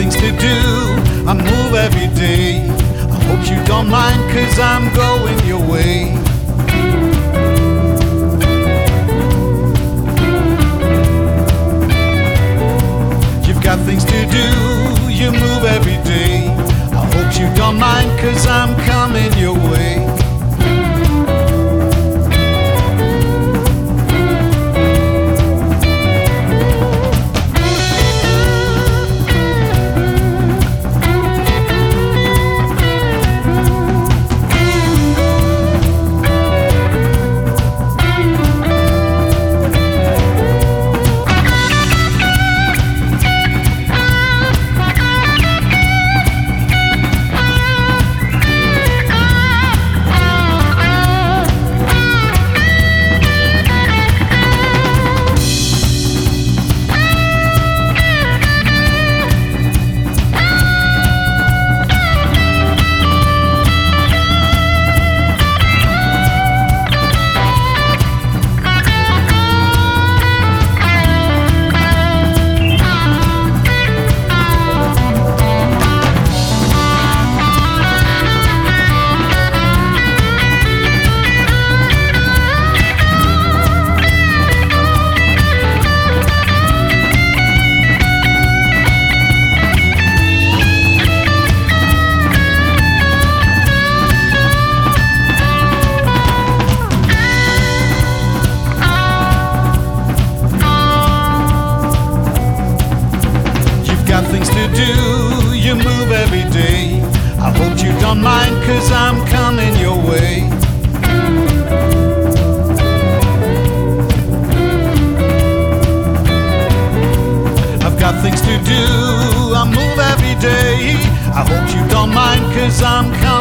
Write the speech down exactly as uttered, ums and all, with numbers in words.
things to do, I move every day. I hope you don't mind, cause I'm going your way. You've got things to do, you move every day. I hope you don't mind, cause I'm coming your way. Things to do, you move every day. I hope you don't mind, cause I'm coming your way. I've got things to do, I move every day. I hope you don't mind, cause I'm coming